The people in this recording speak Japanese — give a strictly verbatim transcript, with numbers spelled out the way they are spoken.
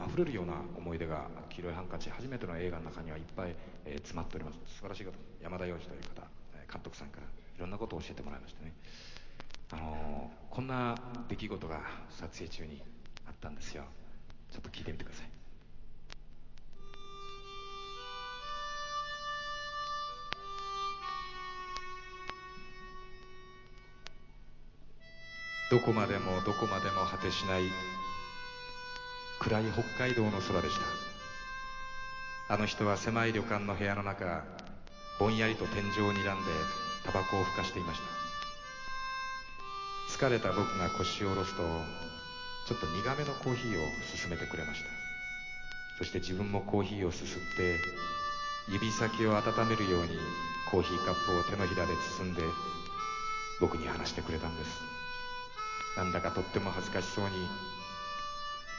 溢れるような思い出が黄色いハンカチ初めての映画の中にはいっぱい、えー詰まっております。素晴らしい方、山田洋次という方、えー監督さんからいろんなことを教えてもらいましてね、あのーこんな出来事が撮影中にあったんですよ。ちょっと聞いてみてください。どこまでもどこまでも果てしない暗い北海道の空でした。あの人は狭い旅館の部屋の中、ぼんやりと天井を睨んでタバコをふかしていました。疲れた僕が腰を下ろすと、ちょっと苦めのコーヒーを勧めてくれました。そして自分もコーヒーをすすって指先を温めるようにコーヒーカップを手のひらで包んで僕に話してくれたんです。なんだかとっても恥ずかしそうに